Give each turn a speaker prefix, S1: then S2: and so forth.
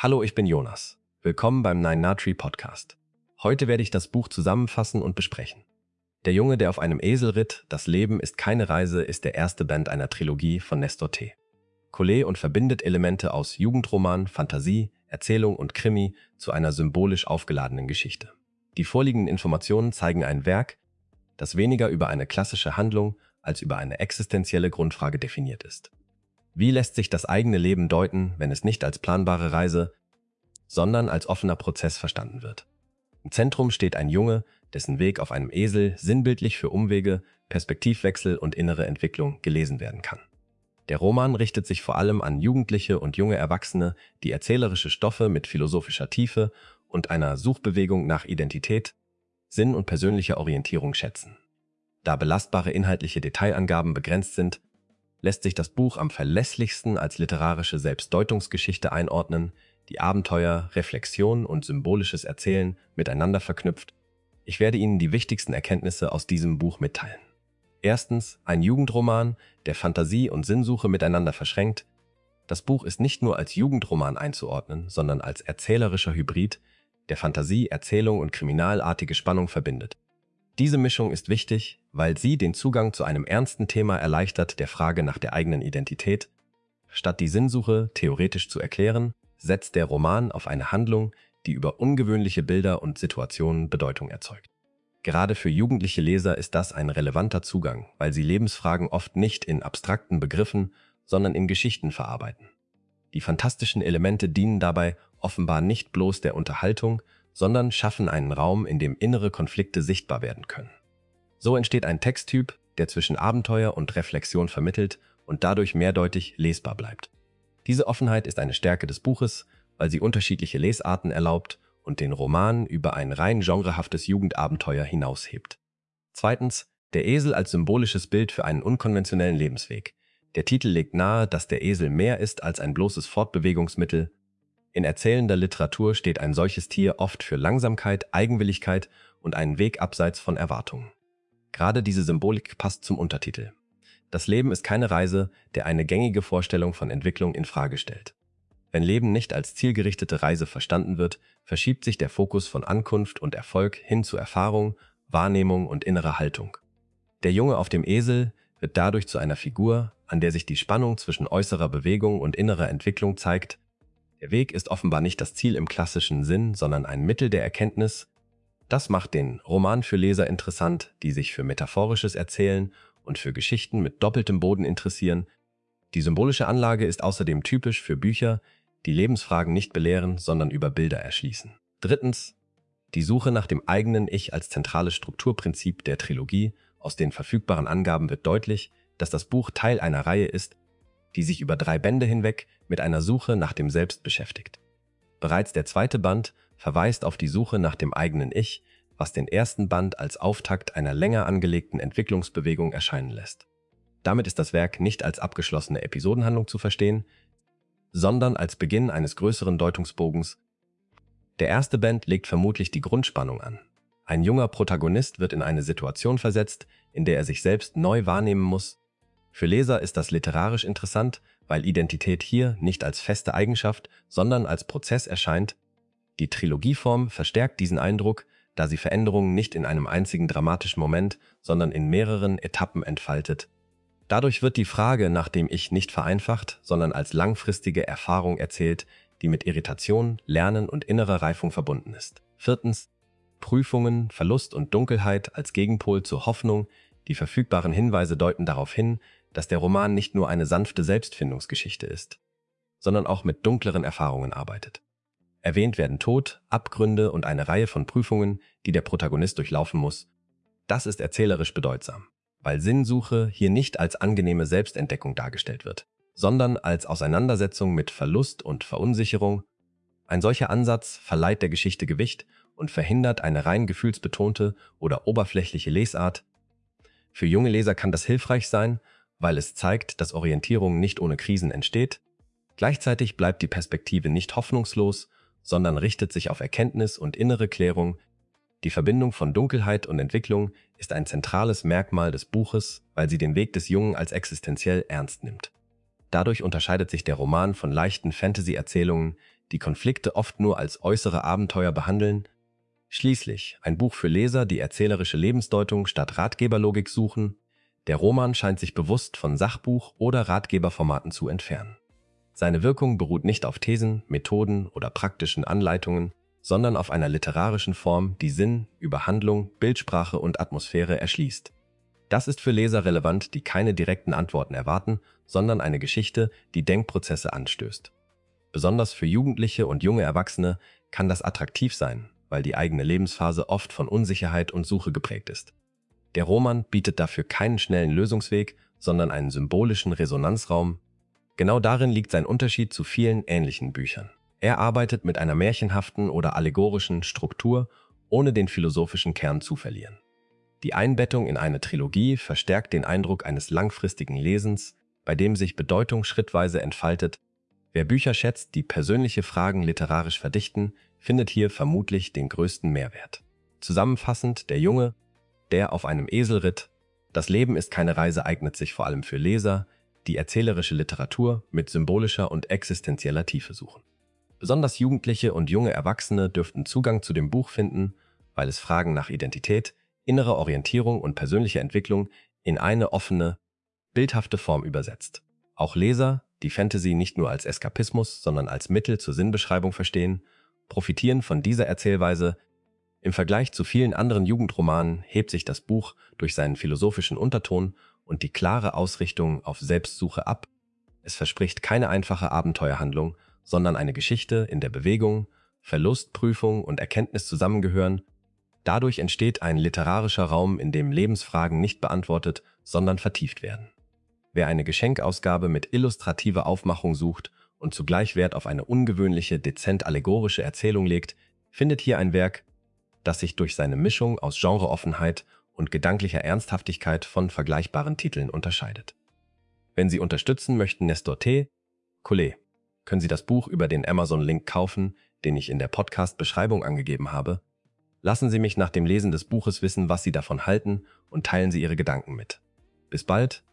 S1: Hallo, ich bin Jonas. Willkommen beim Nine Tree Podcast. Heute werde ich das Buch zusammenfassen und besprechen. Der Junge, der auf einem Esel ritt, das Leben ist keine Reise, ist der erste Band einer Trilogie von Nestor T. Collé und verbindet Elemente aus Jugendroman, Fantasie, Erzählung und Krimi zu einer symbolisch aufgeladenen Geschichte. Die vorliegenden Informationen zeigen ein Werk, das weniger über eine klassische Handlung als über eine existenzielle Grundfrage definiert ist. Wie lässt sich das eigene Leben deuten, wenn es nicht als planbare Reise, sondern als offener Prozess verstanden wird? Im Zentrum steht ein Junge, dessen Weg auf einem Esel sinnbildlich für Umwege, Perspektivwechsel und innere Entwicklung gelesen werden kann. Der Roman richtet sich vor allem an Jugendliche und junge Erwachsene, die erzählerische Stoffe mit philosophischer Tiefe und einer Suchbewegung nach Identität, Sinn und persönlicher Orientierung schätzen. Da belastbare inhaltliche Detailangaben begrenzt sind, lässt sich das Buch am verlässlichsten als literarische Selbstdeutungsgeschichte einordnen, die Abenteuer, Reflexion und symbolisches Erzählen miteinander verknüpft. Ich werde Ihnen die wichtigsten Erkenntnisse aus diesem Buch mitteilen. Erstens, ein Jugendroman, der Fantasie und Sinnsuche miteinander verschränkt. Das Buch ist nicht nur als Jugendroman einzuordnen, sondern als erzählerischer Hybrid, der Fantasie, Erzählung und kriminalartige Spannung verbindet. Diese Mischung ist wichtig, weil sie den Zugang zu einem ernsten Thema erleichtert, der Frage nach der eigenen Identität. Statt die Sinnsuche theoretisch zu erklären, setzt der Roman auf eine Handlung, die über ungewöhnliche Bilder und Situationen Bedeutung erzeugt. Gerade für jugendliche Leser ist das ein relevanter Zugang, weil sie Lebensfragen oft nicht in abstrakten Begriffen, sondern in Geschichten verarbeiten. Die fantastischen Elemente dienen dabei offenbar nicht bloß der Unterhaltung, sondern schaffen einen Raum, in dem innere Konflikte sichtbar werden können. So entsteht ein Texttyp, der zwischen Abenteuer und Reflexion vermittelt und dadurch mehrdeutig lesbar bleibt. Diese Offenheit ist eine Stärke des Buches, weil sie unterschiedliche Lesarten erlaubt und den Roman über ein rein genrehaftes Jugendabenteuer hinaushebt. Zweitens, der Esel als symbolisches Bild für einen unkonventionellen Lebensweg. Der Titel legt nahe, dass der Esel mehr ist als ein bloßes Fortbewegungsmittel. In erzählender Literatur steht ein solches Tier oft für Langsamkeit, Eigenwilligkeit und einen Weg abseits von Erwartungen. Gerade diese Symbolik passt zum Untertitel. Das Leben ist keine Reise, der eine gängige Vorstellung von Entwicklung in Frage stellt. Wenn Leben nicht als zielgerichtete Reise verstanden wird, verschiebt sich der Fokus von Ankunft und Erfolg hin zu Erfahrung, Wahrnehmung und innerer Haltung. Der Junge auf dem Esel wird dadurch zu einer Figur, an der sich die Spannung zwischen äußerer Bewegung und innerer Entwicklung zeigt. Der Weg ist offenbar nicht das Ziel im klassischen Sinn, sondern ein Mittel der Erkenntnis. Das macht den Roman für Leser interessant, die sich für metaphorisches Erzählen und für Geschichten mit doppeltem Boden interessieren. Die symbolische Anlage ist außerdem typisch für Bücher, die Lebensfragen nicht belehren, sondern über Bilder erschließen. Drittens, die Suche nach dem eigenen Ich als zentrales Strukturprinzip der Trilogie. Aus den verfügbaren Angaben wird deutlich, dass das Buch Teil einer Reihe ist, die sich über 3 Bände hinweg mit einer Suche nach dem Selbst beschäftigt. Bereits der 2. Band verweist auf die Suche nach dem eigenen Ich, was den 1. Band als Auftakt einer länger angelegten Entwicklungsbewegung erscheinen lässt. Damit ist das Werk nicht als abgeschlossene Episodenhandlung zu verstehen, sondern als Beginn eines größeren Deutungsbogens. Der 1. Band legt vermutlich die Grundspannung an. Ein junger Protagonist wird in eine Situation versetzt, in der er sich selbst neu wahrnehmen muss. Für Leser ist das literarisch interessant, weil Identität hier nicht als feste Eigenschaft, sondern als Prozess erscheint. Die Trilogieform verstärkt diesen Eindruck, da sie Veränderungen nicht in einem einzigen dramatischen Moment, sondern in mehreren Etappen entfaltet. Dadurch wird die Frage nach dem Ich nicht vereinfacht, sondern als langfristige Erfahrung erzählt, die mit Irritation, Lernen und innerer Reifung verbunden ist. Viertens, Prüfungen, Verlust und Dunkelheit als Gegenpol zur Hoffnung. Die verfügbaren Hinweise deuten darauf hin, dass der Roman nicht nur eine sanfte Selbstfindungsgeschichte ist, sondern auch mit dunkleren Erfahrungen arbeitet. Erwähnt werden Tod, Abgründe und eine Reihe von Prüfungen, die der Protagonist durchlaufen muss. Das ist erzählerisch bedeutsam, weil Sinnsuche hier nicht als angenehme Selbstentdeckung dargestellt wird, sondern als Auseinandersetzung mit Verlust und Verunsicherung. Ein solcher Ansatz verleiht der Geschichte Gewicht und verhindert eine rein gefühlsbetonte oder oberflächliche Lesart. Für junge Leser kann das hilfreich sein, weil es zeigt, dass Orientierung nicht ohne Krisen entsteht. Gleichzeitig bleibt die Perspektive nicht hoffnungslos, sondern richtet sich auf Erkenntnis und innere Klärung. Die Verbindung von Dunkelheit und Entwicklung ist ein zentrales Merkmal des Buches, weil sie den Weg des Jungen als existenziell ernst nimmt. Dadurch unterscheidet sich der Roman von leichten Fantasy-Erzählungen, die Konflikte oft nur als äußere Abenteuer behandeln. Schließlich ein Buch für Leser, die erzählerische Lebensdeutung statt Ratgeberlogik suchen. Der Roman scheint sich bewusst von Sachbuch- oder Ratgeberformaten zu entfernen. Seine Wirkung beruht nicht auf Thesen, Methoden oder praktischen Anleitungen, sondern auf einer literarischen Form, die Sinn über Handlung, Bildsprache und Atmosphäre erschließt. Das ist für Leser relevant, die keine direkten Antworten erwarten, sondern eine Geschichte, die Denkprozesse anstößt. Besonders für Jugendliche und junge Erwachsene kann das attraktiv sein, weil die eigene Lebensphase oft von Unsicherheit und Suche geprägt ist. Der Roman bietet dafür keinen schnellen Lösungsweg, sondern einen symbolischen Resonanzraum. Genau darin liegt sein Unterschied zu vielen ähnlichen Büchern. Er arbeitet mit einer märchenhaften oder allegorischen Struktur, ohne den philosophischen Kern zu verlieren. Die Einbettung in eine Trilogie verstärkt den Eindruck eines langfristigen Lesens, bei dem sich Bedeutung schrittweise entfaltet. Wer Bücher schätzt, die persönliche Fragen literarisch verdichten, findet hier vermutlich den größten Mehrwert. Zusammenfassend, der Junge, der auf einem Esel ritt. Das Leben ist keine Reise eignet sich vor allem für Leser, die erzählerische Literatur mit symbolischer und existenzieller Tiefe suchen. Besonders Jugendliche und junge Erwachsene dürften Zugang zu dem Buch finden, weil es Fragen nach Identität, innere Orientierung und persönliche Entwicklung in eine offene, bildhafte Form übersetzt. Auch Leser, die Fantasy nicht nur als Eskapismus, sondern als Mittel zur Sinnbeschreibung verstehen, profitieren von dieser Erzählweise. Im Vergleich zu vielen anderen Jugendromanen hebt sich das Buch durch seinen philosophischen Unterton und die klare Ausrichtung auf Selbstsuche ab. Es verspricht keine einfache Abenteuerhandlung, sondern eine Geschichte, in der Bewegung, Verlust, Prüfung und Erkenntnis zusammengehören. Dadurch entsteht ein literarischer Raum, in dem Lebensfragen nicht beantwortet, sondern vertieft werden. Wer eine Geschenkausgabe mit illustrativer Aufmachung sucht und zugleich Wert auf eine ungewöhnliche, dezent allegorische Erzählung legt, findet hier ein Werk, das sich durch seine Mischung aus Genreoffenheit und gedanklicher Ernsthaftigkeit von vergleichbaren Titeln unterscheidet. Wenn Sie unterstützen möchten Nestor T. Collet, können Sie das Buch über den Amazon-Link kaufen, den ich in der Podcast-Beschreibung angegeben habe. Lassen Sie mich nach dem Lesen des Buches wissen, was Sie davon halten und teilen Sie Ihre Gedanken mit. Bis bald!